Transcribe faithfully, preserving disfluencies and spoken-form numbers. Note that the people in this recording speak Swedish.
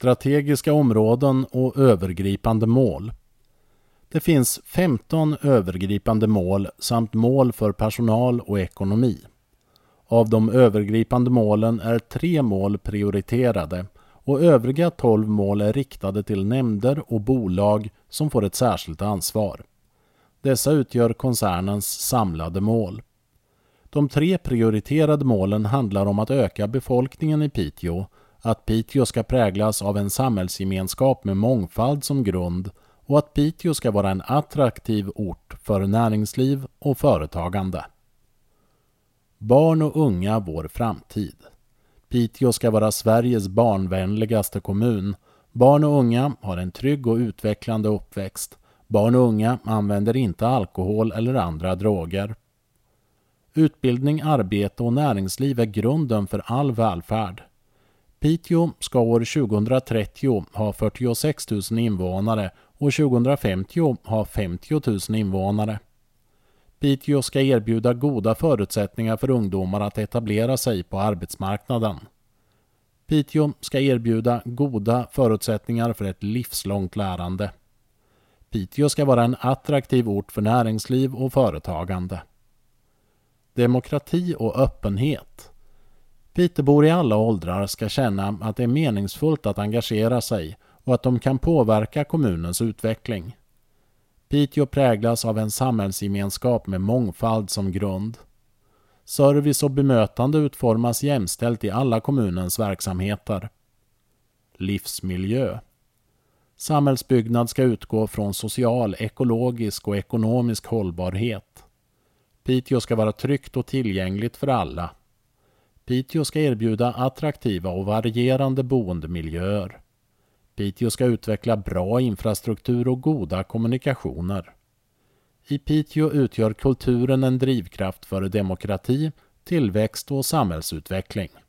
strategiska områden och övergripande mål. Det finns femton övergripande mål samt mål för personal och ekonomi. Av de övergripande målen är tre mål prioriterade och övriga tolv mål är riktade till nämnder och bolag som får ett särskilt ansvar. Dessa utgör koncernens samlade mål. De tre prioriterade målen handlar om att öka befolkningen i Piteå, att Piteå ska präglas av en samhällsgemenskap med mångfald som grund och att Piteå ska vara en attraktiv ort för näringsliv och företagande. Barn och unga vår framtid. Piteå ska vara Sveriges barnvänligaste kommun. Barn och unga har en trygg och utvecklande uppväxt. Barn och unga använder inte alkohol eller andra droger. Utbildning, arbete och näringsliv är grunden för all välfärd. Piteå ska år tjugohundratrettio ha fyrtiosex tusen invånare och tjugohundrafemtio ha femtio tusen invånare. Piteå ska erbjuda goda förutsättningar för ungdomar att etablera sig på arbetsmarknaden. Piteå ska erbjuda goda förutsättningar för ett livslångt lärande. Piteå ska vara en attraktiv ort för näringsliv och företagande. Demokrati och öppenhet. Pitebor i alla åldrar ska känna att det är meningsfullt att engagera sig och att de kan påverka kommunens utveckling. Piteå präglas av en samhällsgemenskap med mångfald som grund. Service och bemötande utformas jämställt i alla kommunens verksamheter. Livsmiljö. Samhällsbyggnad ska utgå från social, ekologisk och ekonomisk hållbarhet. Piteå ska vara tryggt och tillgängligt för alla. Piteå ska erbjuda attraktiva och varierande boendemiljöer. Piteå ska utveckla bra infrastruktur och goda kommunikationer. I Piteå utgör kulturen en drivkraft för demokrati, tillväxt och samhällsutveckling.